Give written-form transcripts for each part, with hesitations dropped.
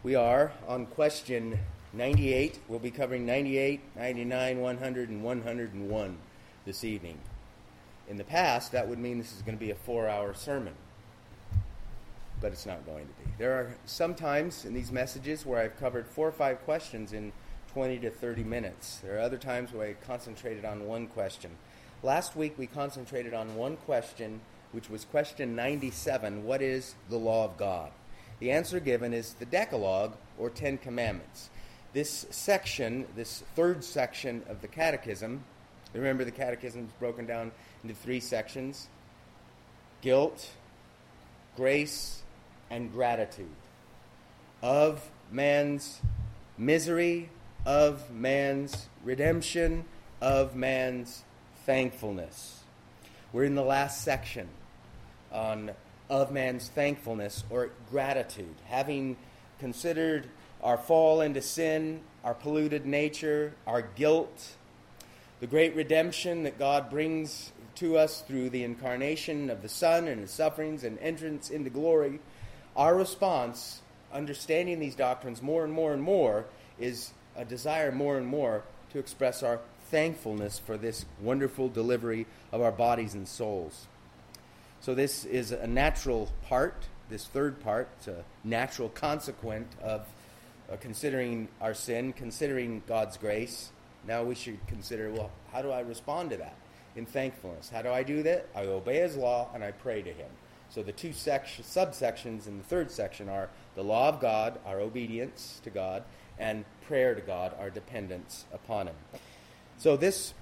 We are on question 98. We'll be covering 98, 99, 100, and 101 this evening. In the past, that would mean this is going to be a 4-hour sermon. But it's not going to be. There are some times in these messages where I've covered 4 or 5 questions in 20 to 30 minutes. There are other times where I concentrated on one question. Last week we concentrated on one question, which was question 97, what is the law of God? The answer given is the Decalogue, or 10 Commandments. This section, this third section of the Catechism, remember the Catechism is broken down into 3 sections: guilt, grace, and gratitude. Of man's misery, of man's redemption, of man's thankfulness. We're in the last section on of man's thankfulness or gratitude. Having considered our fall into sin, our polluted nature, our guilt, the great redemption that God brings to us through the incarnation of the Son and His sufferings and entrance into glory, our response, understanding these doctrines more and more and more, is a desire more and more to express our thankfulness for this wonderful delivery of our bodies and souls. So this is a natural part, this third part, it's a natural consequent of considering our sin, considering God's grace. Now we should consider, well, how do I respond to that in thankfulness? How do I do that? I obey His law and I pray to Him. So the 2 subsections in the third section are the law of God, our obedience to God, and prayer to God, our dependence upon Him. So this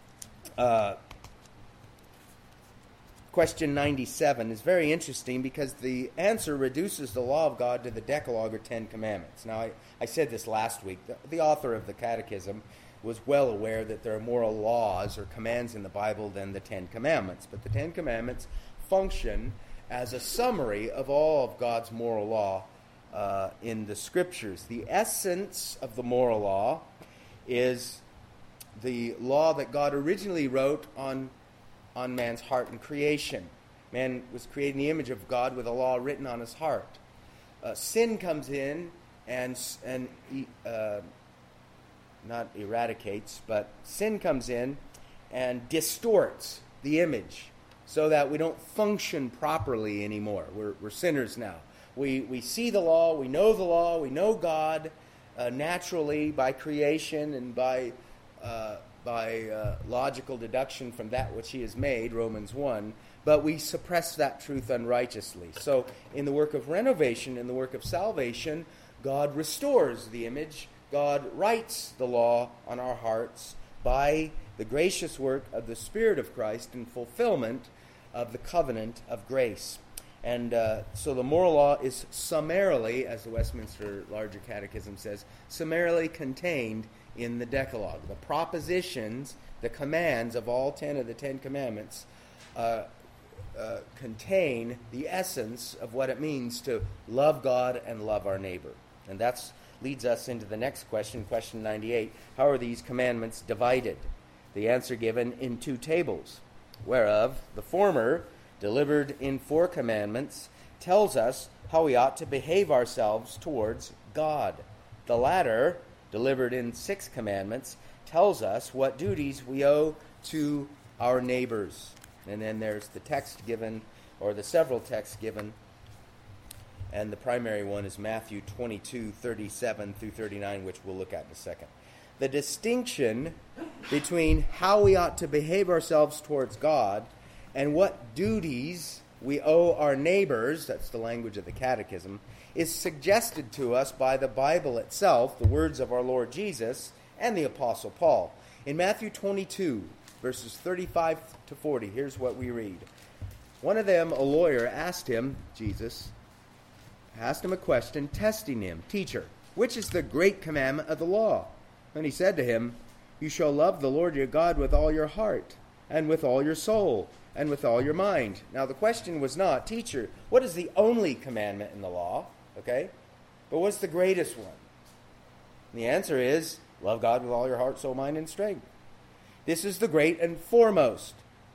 question 97 is very interesting because the answer reduces the law of God to the Decalogue, or 10 Commandments. Now, I said this last week. The author of the Catechism was well aware that there are more laws or commands in the Bible than the 10 Commandments. But the 10 Commandments function as a summary of all of God's moral law in the Scriptures. The essence of the moral law is the law that God originally wrote on man's heart in creation. Man was created in the image of God with a law written on his heart. Sin comes in and not eradicates, but sin comes in and distorts the image so that we don't function properly anymore. We're sinners now. We see the law, we know God naturally by creation and by logical deduction from that which He has made, Romans 1, but we suppress that truth unrighteously. So in the work of renovation, in the work of salvation, God restores the image. God writes the law on our hearts by the gracious work of the Spirit of Christ in fulfillment of the covenant of grace. And so the moral law is summarily, as the Westminster Larger Catechism says, summarily contained in the Decalogue. The propositions, the commands of all 10 of the 10 Commandments contain the essence of what it means to love God and love our neighbor. And that leads us into the next question, question 98. How are these commandments divided? The answer given in 2 tables, whereof the former, delivered in 4 commandments, tells us how we ought to behave ourselves towards God. The latter, delivered in 6 commandments, tells us what duties we owe to our neighbors. And then there's the text given, or the several texts given, and the primary one is Matthew 22:37 through 39, which we'll look at in a second. The distinction between how we ought to behave ourselves towards God and what duties we owe our neighbors, that's the language of the Catechism, is suggested to us by the Bible itself, the words of our Lord Jesus and the Apostle Paul. In Matthew 22, verses 35 to 40, here's what we read. One of them, a lawyer, asked him a question, testing him, Teacher, which is the great commandment of the law? And he said to him, You shall love the Lord your God with all your heart, and with all your soul, and with all your mind. Now the question was not, Teacher, what is the only commandment in the law? Okay? But what's the greatest one? And the answer is, love God with all your heart, soul, mind, and strength. This is the great and foremost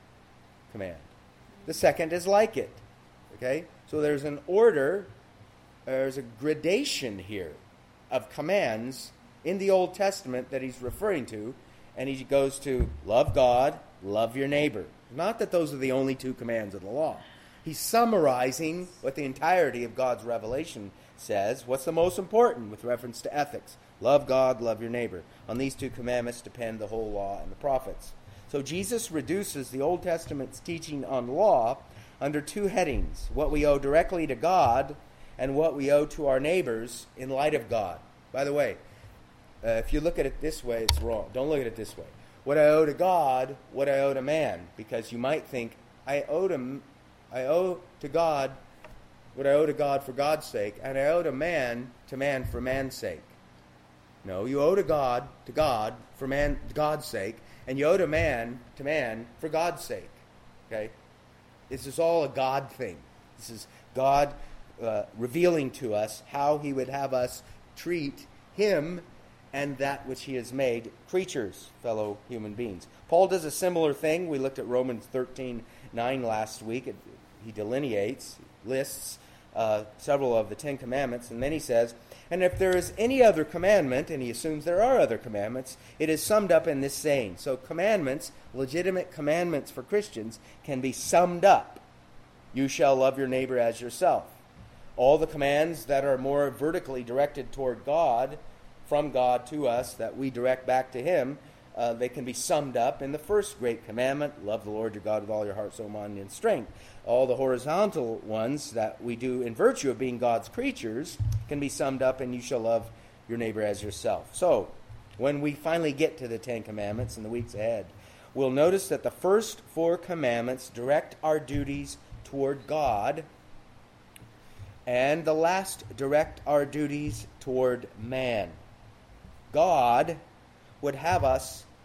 command. The second is like it. Okay? So there's an order there's a gradation here of commands in the Old Testament that he's referring to, and he goes to love God, love your neighbor. Not that those are the only two commands of the law. He's summarizing what the entirety of God's revelation says. What's the most important with reference to ethics? Love God, love your neighbor. On these two commandments depend the whole law and the prophets. So Jesus reduces the Old Testament's teaching on law under two headings: what we owe directly to God and what we owe to our neighbors in light of God. By the way, if you look at it this way, it's wrong. Don't look at it this way. What I owe to God, what I owe to man. Because you might think, I owe to God what I owe to God for God's sake, and I owe to man for man's sake. No, you owe to God for God's sake, and you owe to man for God's sake. Okay? This is all a God thing. This is God revealing to us how he would have us treat him and that which he has made, creatures, fellow human beings. Paul does a similar thing. We looked at Romans 13:9 last week. He delineates, lists several of the 10 commandments, and then he says, and if there is any other commandment, and he assumes there are other commandments, it is summed up in this saying. So commandments, legitimate commandments for Christians, can be summed up. You shall love your neighbor as yourself. All the commands that are more vertically directed toward God, from God to us, that we direct back to him, they can be summed up in the first great commandment: love the Lord your God with all your heart, soul, mind, and strength. All the horizontal ones that we do in virtue of being God's creatures can be summed up in you shall love your neighbor as yourself. So, when we finally get to the 10 commandments in the weeks ahead, we'll notice that the first 4 commandments direct our duties toward God, and the last direct our duties toward man. God would have our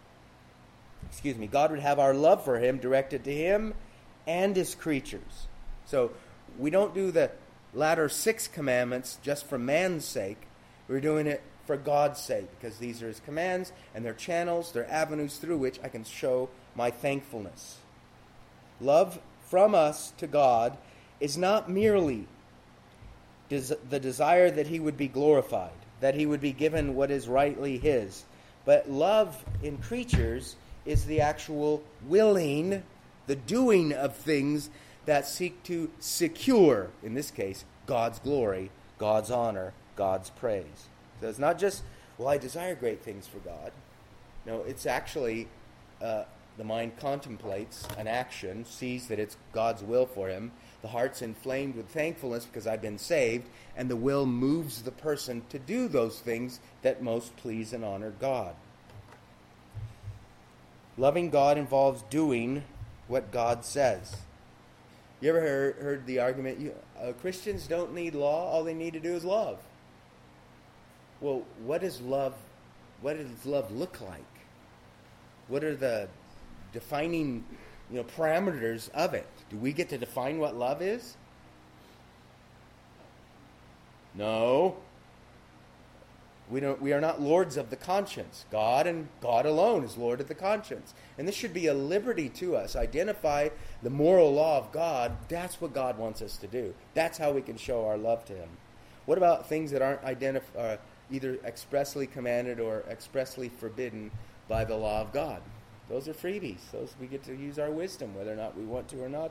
love for him directed to him and his creatures. So we don't do the latter 6 commandments just for man's sake. We're doing it for God's sake, because these are his commands, and they're channels, they're avenues through which I can show my thankfulness. Love from us to God is not merely the desire that he would be glorified, that he would be given what is rightly his, but love in creatures is the actual willing, the doing of things that seek to secure, in this case, God's glory, God's honor, God's praise. So it's not just, well, I desire great things for God. No, it's actually the mind contemplates an action, sees that it's God's will for him. The heart's inflamed with thankfulness because I've been saved, and the will moves the person to do those things that most please and honor God. Loving God involves doing what God says. You ever heard the argument, Christians don't need law, all they need to do is love? Well, what does love look like? What are the defining parameters of it? Do we get to define what love is? No. We are not lords of the conscience. God and God alone is Lord of the conscience. And this should be a liberty to us. Identify the moral law of God. That's what God wants us to do. That's how we can show our love to him. What about things that aren't either expressly commanded or expressly forbidden by the law of God? Those are freebies. Those we get to use our wisdom, whether or not we want to or not.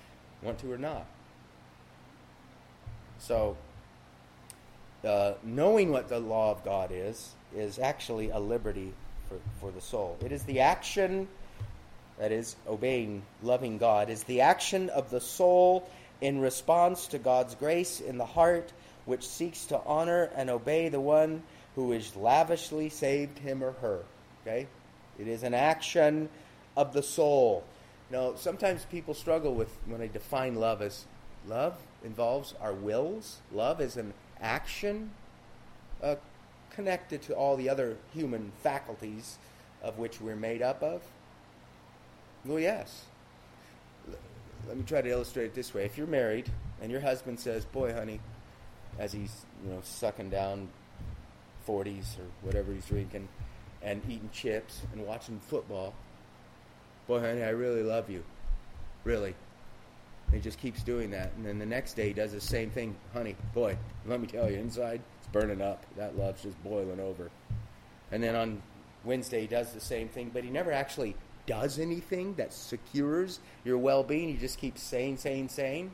So, knowing what the law of God is actually a liberty for the soul. It is the action, that is, obeying, loving God, is the action of the soul in response to God's grace in the heart, which seeks to honor and obey the one who has lavishly saved him or her. Okay? It is an action of the soul. Now, sometimes people struggle with when they define love as love involves our wills. Love is an action connected to all the other human faculties of which we're made up of. Well, yes. Let me try to illustrate it this way. If you're married and your husband says, boy, honey, as he's sucking down 40s or whatever he's drinking and eating chips and watching football, boy, honey, I really love you. Really. And he just keeps doing that. And then the next day he does the same thing. Honey, boy, let me tell you, inside it's burning up. That love's just boiling over. And then on Wednesday he does the same thing, but he never actually does anything that secures your well-being. He just keeps saying.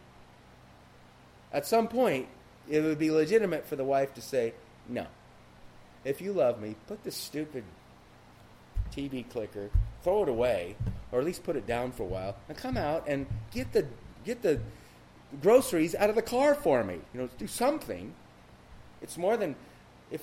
At some point, it would be legitimate for the wife to say, no, if you love me, put this stupid TV clicker, throw it away, or at least put it down for a while, and come out and get the groceries out of the car for me. Do something. It's more than if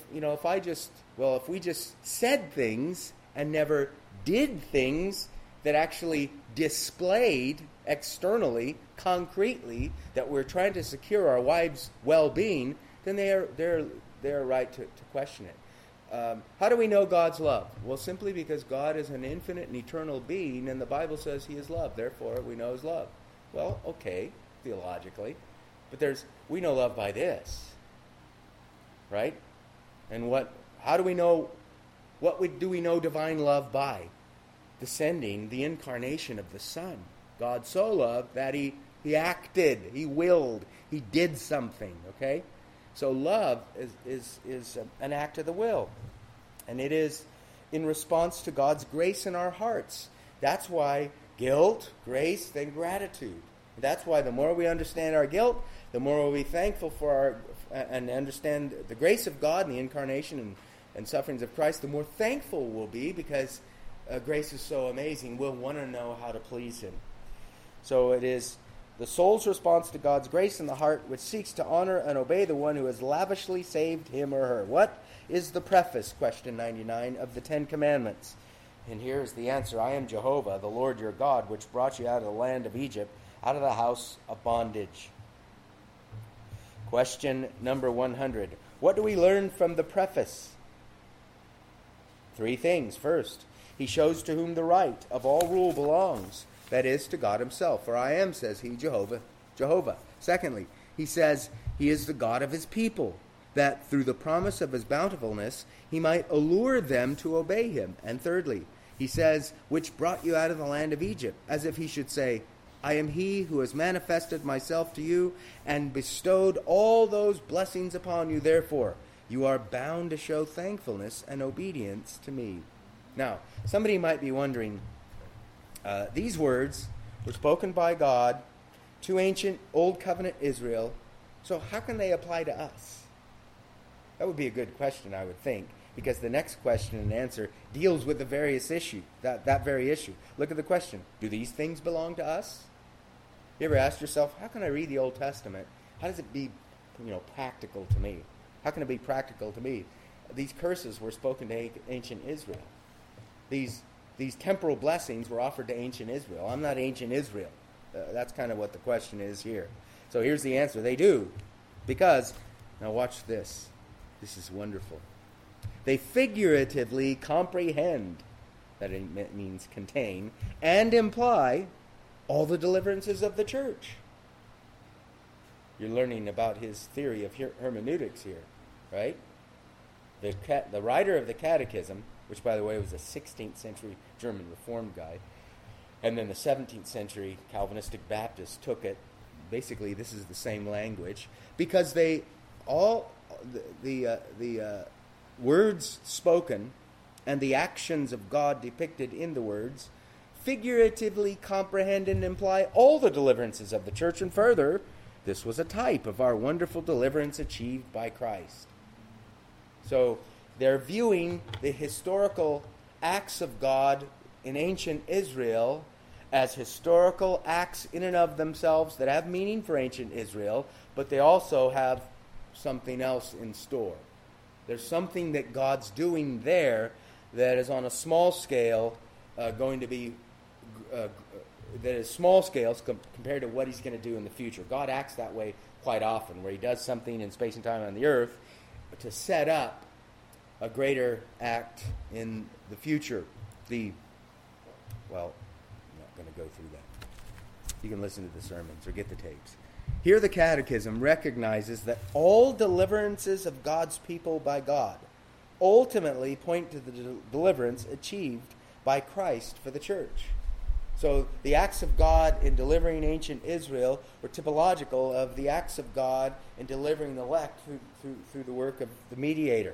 we just said things and never did things that actually displayed externally, concretely, that we're trying to secure our wives' well-being, then they're right to question it. How do we know God's love? Well, simply because God is an infinite and eternal being, and the Bible says He is love. Therefore, we know His love. Well, okay, theologically, but we know love by this, right? And how do we know? Do we know divine love by? The incarnation of the Son. God so loved that He acted, He willed, He did something, okay? So love is an act of the will. And it is in response to God's grace in our hearts. That's why guilt, grace, then gratitude. That's why the more we understand our guilt, the more we'll be thankful for and understand the grace of God and the incarnation and sufferings of Christ, the more thankful we'll be because grace is so amazing. We'll want to know how to please Him. So it is the soul's response to God's grace in the heart which seeks to honor and obey the one who has lavishly saved him or her. What is the preface, question 99, of the Ten Commandments? And here is the answer. I am Jehovah, the Lord your God, which brought you out of the land of Egypt, out of the house of bondage. Question number 100. What do we learn from the preface? 3 things. First, He shows to whom the right of all rule belongs. That is, to God Himself. For I am, says He, Jehovah. Secondly, He says He is the God of His people, that through the promise of His bountifulness He might allure them to obey Him. And thirdly, He says, which brought you out of the land of Egypt, as if He should say, I am He who has manifested Myself to you and bestowed all those blessings upon you. Therefore, you are bound to show thankfulness and obedience to Me. Now, somebody might be wondering, these words were spoken by God to ancient Old Covenant Israel, so how can they apply to us? That would be a good question, I would think, because the next question and answer deals with the various issue, that very issue. Look at the question. Do these things belong to us? You ever asked yourself, how can I read the Old Testament? How does it be, practical to me? How can it be practical to me? These curses were spoken to ancient Israel. These temporal blessings were offered to ancient Israel. I'm not ancient Israel. That's kind of what the question is here. So here's the answer. They do. Because, now watch this. This is wonderful. They figuratively comprehend, that it means contain, and imply all the deliverances of the church. You're learning about his theory of hermeneutics here, right? The writer of the Catechism, which, by the way, was a 16th century German Reformed guy, and then the 17th century Calvinistic Baptists took it. Basically, this is the same language, because they all the words spoken and the actions of God depicted in the words figuratively comprehend and imply all the deliverances of the church, and further, this was a type of our wonderful deliverance achieved by Christ. So they're viewing the historical acts of God in ancient Israel as historical acts in and of themselves that have meaning for ancient Israel, but they also have something else in store. There's something that God's doing there that is on a small scale going to be that is small scales compared to what He's going to do in the future. God acts that way quite often, where He does something in space and time on the earth to set up a greater act in the future. I'm not going to go through that. You can listen to the sermons or get the tapes. Here the Catechism recognizes that all deliverances of God's people by God ultimately point to the deliverance achieved by Christ for the church. So the acts of God in delivering ancient Israel were typological of the acts of God in delivering the elect through the work of the mediator.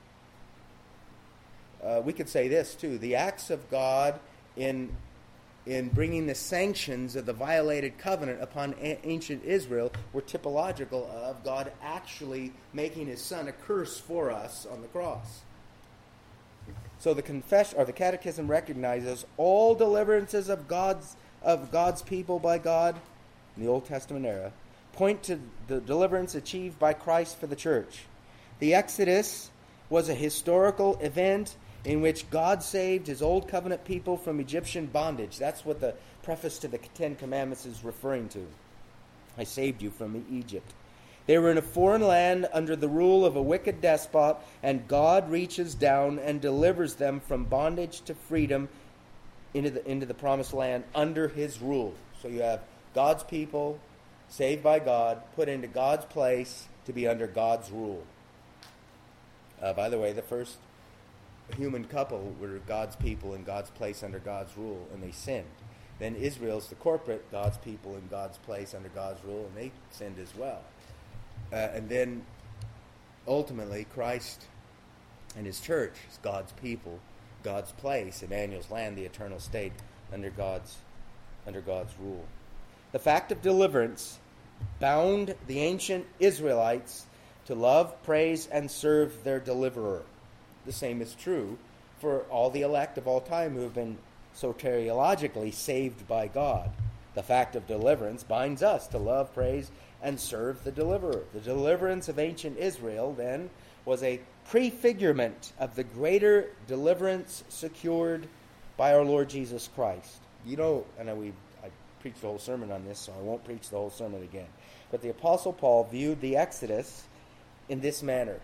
We could say this too. The acts of God in bringing the sanctions of the violated covenant upon ancient Israel were typological of God actually making his son a curse for us on the cross. So the Catechism recognizes all deliverances of God's people by God in the Old Testament era point to the deliverance achieved by Christ for the church. The Exodus was a historical event in which God saved his old covenant people from Egyptian bondage. That's what the preface to the Ten Commandments is referring to. I saved you from Egypt. They were in a foreign land under the rule of a wicked despot, and God reaches down and delivers them from bondage to freedom into the promised land under his rule. So you have God's people, saved by God, put into God's place to be under God's rule. By the way, the first human couple were God's people in God's place under God's rule, and they sinned. Then Israel's the corporate God's people in God's place under God's rule, and they sinned as well. And then, ultimately, Christ and his church is God's people, God's place, Emmanuel's land, the eternal state, under God's rule. The fact of deliverance bound the ancient Israelites to love, praise, and serve their deliverer. The same is true for all the elect of all time who have been soteriologically saved by God. The fact of deliverance binds us to love, praise, and serve the deliverer. The deliverance of ancient Israel, then, was a prefigurement of the greater deliverance secured by our Lord Jesus Christ. You know, I preached the whole sermon on this, so I won't preach the whole sermon again. But the Apostle Paul viewed the Exodus in this manner,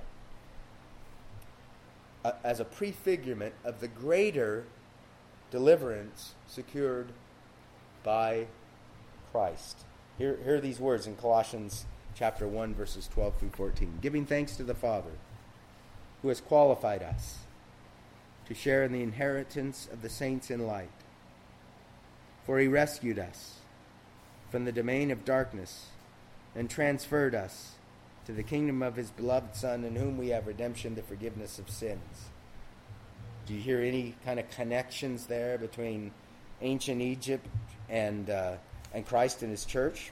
as a prefigurement of the greater deliverance secured by Christ. Here are these words in Colossians chapter 1, verses 12 through 14. Giving thanks to the Father, who has qualified us to share in the inheritance of the saints in light. For he rescued us from the domain of darkness and transferred us to the kingdom of his beloved Son, in whom we have redemption, the forgiveness of sins. Do you hear any kind of connections there between ancient Egypt and Christ and his church?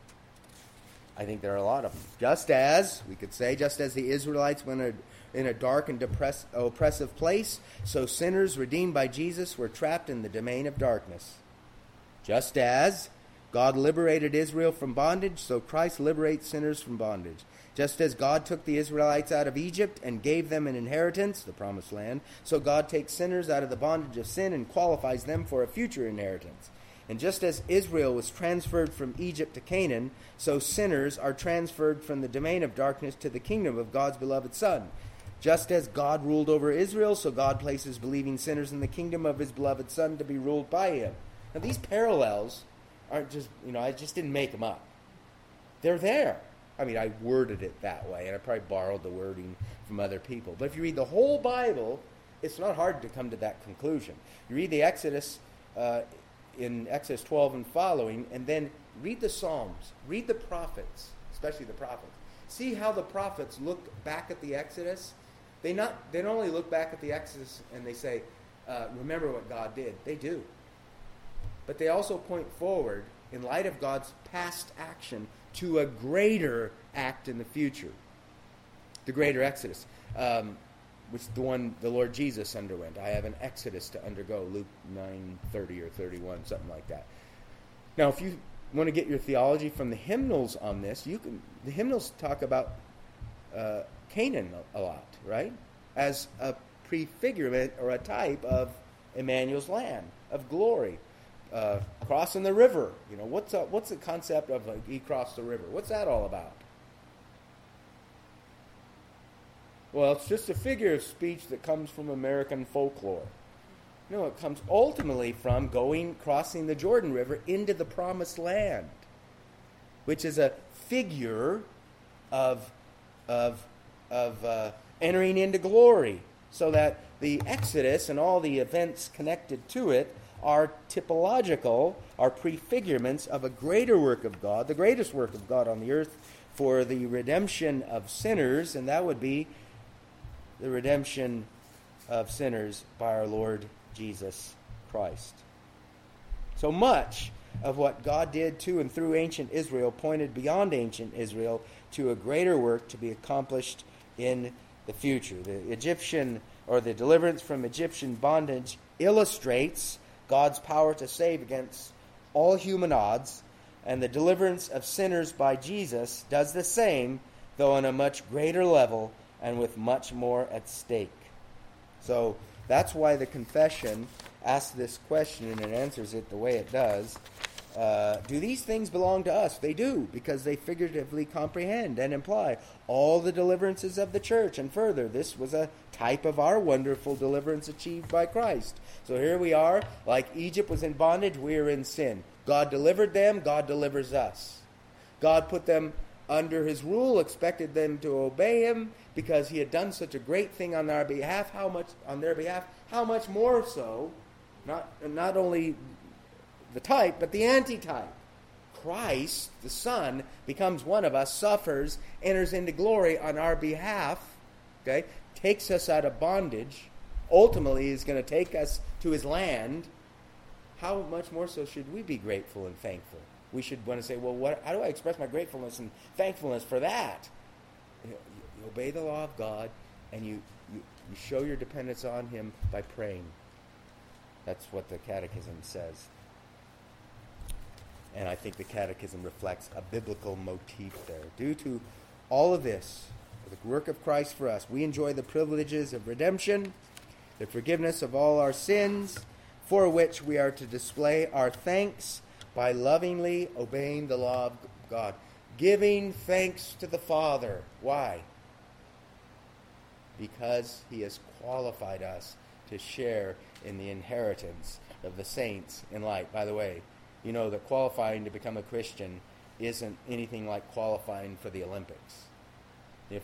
I think there are a lot of them. Just as the Israelites were in a dark and oppressive place, so sinners redeemed by Jesus were trapped in the domain of darkness. Just as God liberated Israel from bondage, so Christ liberates sinners from bondage. Just as God took the Israelites out of Egypt and gave them an inheritance, the promised land, so God takes sinners out of the bondage of sin and qualifies them for a future inheritance. And just as Israel was transferred from Egypt to Canaan, so sinners are transferred from the domain of darkness to the kingdom of God's beloved Son. Just as God ruled over Israel, so God places believing sinners in the kingdom of his beloved Son to be ruled by him. Now these parallels aren't just, I just didn't make them up. They're there. I worded it that way, and I probably borrowed the wording from other people. But if you read the whole Bible, it's not hard to come to that conclusion. You read the Exodus in Exodus 12 and following, and then read the Psalms. Read the prophets, especially the prophets. See how the prophets look back at the Exodus. They don't only look back at the Exodus and they say, remember what God did. They do. But they also point forward, in light of God's past action, to a greater act in the future. The greater Exodus, which is the one the Lord Jesus underwent. I have an Exodus to undergo, Luke 9:30 or 31, something like that. Now, if you want to get your theology from the hymnals on this, the hymnals talk about Canaan a lot, right? As a prefigurement or a type of Emmanuel's land, of glory. Crossing the river. What's the concept of he crossed the river? What's that all about? Well, it's just a figure of speech that comes from American folklore. No, it comes ultimately from crossing the Jordan River into the promised land, which is a figure of entering into glory, so that the Exodus and all the events connected to it are typological, are prefigurements of a greater work of God, the greatest work of God on the earth for the redemption of sinners, and that would be the redemption of sinners by our Lord Jesus Christ. So much of what God did to and through ancient Israel pointed beyond ancient Israel to a greater work to be accomplished in the future. The Egyptian, or the deliverance from Egyptian bondage, illustrates God's power to save against all human odds, and the deliverance of sinners by Jesus does the same, though on a much greater level and with much more at stake. So that's why the confession asks this question and it answers it the way it does. Do these things belong to us? They do, because they figuratively comprehend and imply all the deliverances of the church. And further, this was a type of our wonderful deliverance achieved by Christ. So here we are, like Egypt was in bondage, we are in sin. God delivered them, God delivers us. God put them under his rule, expected them to obey him, because he had done such a great thing on our behalf. How much more so, not only the type, but the antitype. Christ, the Son, becomes one of us, suffers, enters into glory on our behalf, okay, takes us out of bondage, ultimately is going to take us to his land. How much more so should we be grateful and thankful? We should want to say, well, how do I express my gratefulness and thankfulness for that? You obey the law of God, and you show your dependence on him by praying. That's what the Catechism says. And I think the Catechism reflects a biblical motif there. Due to all of this, the work of Christ for us, we enjoy the privileges of redemption, the forgiveness of all our sins, for which we are to display our thanks by lovingly obeying the law of God. Giving thanks to the Father. Why? Because he has qualified us to share in the inheritance of the saints in light. By the way, you know that qualifying to become a Christian isn't anything like qualifying for the Olympics. If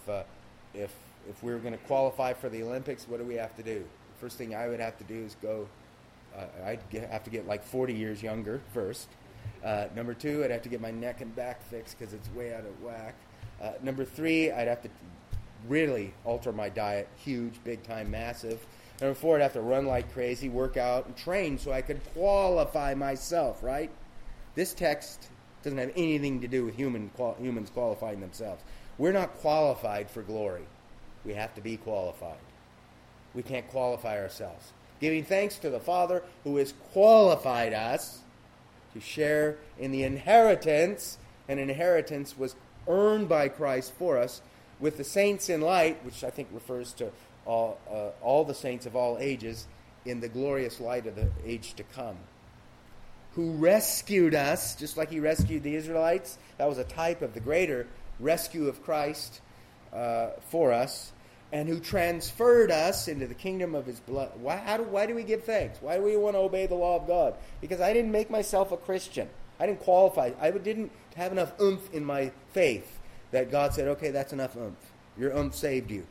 we're going to qualify for the Olympics, what do we have to do? The first thing I would have to do is go. I'd have to get like 40 years younger first. Number 2, I'd have to get my neck and back fixed because it's way out of whack. Number 3, I'd have to really alter my diet, huge, big time, massive. Number 4, I'd have to run like crazy, work out, and train so I could qualify myself, right? This text doesn't have anything to do with humans qualifying themselves. We're not qualified for glory. We have to be qualified. We can't qualify ourselves. Giving thanks to the Father who has qualified us to share in the inheritance, and inheritance was earned by Christ for us, with the saints in light, which I think refers to all the saints of all ages, in the glorious light of the age to come, who rescued us, just like he rescued the Israelites. That was a type of the greater rescue of Christ for us, and who transferred us into the kingdom of his blood. Why do we give thanks? Why do we want to obey the law of God? Because I didn't make myself a Christian. I didn't qualify. I didn't have enough oomph in my faith that God said, okay, that's enough oomph. Your oomph saved you.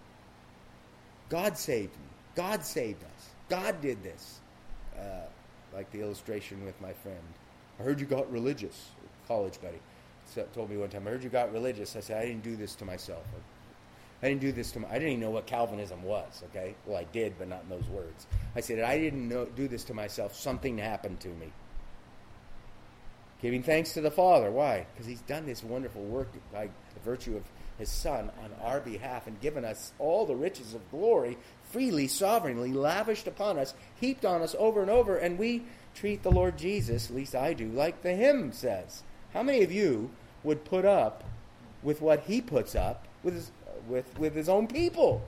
God saved me. God saved us. God did this. Like the illustration with my friend. I heard you got religious. College buddy told me one time, I heard you got religious. I said, I didn't do this to myself. I didn't even know what Calvinism was, okay? Well, I did, but not in those words. I said, I didn't do this to myself. Something happened to me. Giving thanks to the Father. Why? Because he's done this wonderful work by the virtue of his Son on our behalf and given us all the riches of glory, freely, sovereignly, lavished upon us, heaped on us over and over, and we treat the Lord Jesus, at least I do, like the hymn says. How many of you would put up with what he puts up with his own people?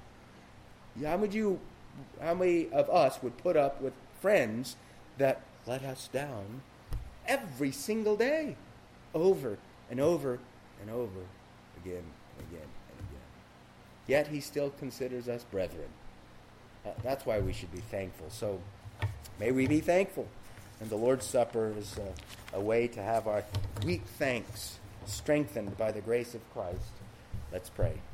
How many of us would put up with friends that let us down every single day, over and over and over again and again and again? Yet he still considers us brethren. That's why we should be thankful. So may we be thankful. And the Lord's Supper is a way to have our weak thanks strengthened by the grace of Christ. Let's pray.